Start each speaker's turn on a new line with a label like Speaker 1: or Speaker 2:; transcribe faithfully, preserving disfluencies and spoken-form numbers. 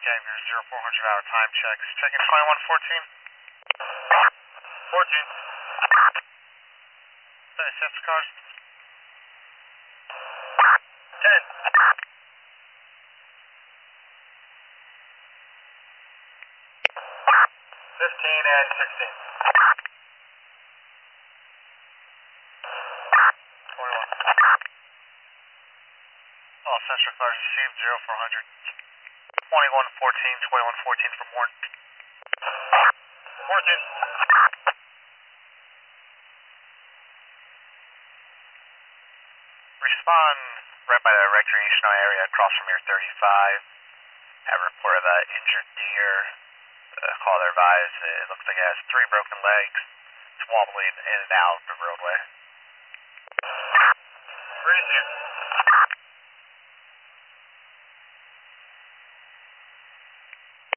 Speaker 1: have your zero four hundred hour time checks. Check in twenty-one fourteen. fourteen. Any sensor cars? ten. fifteen and sixteen. twenty-one. All sensor cars received zero four hundred. twenty-one fourteen, twenty-one fourteen from Warren. fourteen. Respond right by the recreational area across from your thirty-five. Have a report of an injured deer. Uh, call their advise. It looks like it has three broken legs. It's wobbling in and out of the roadway. Three zero.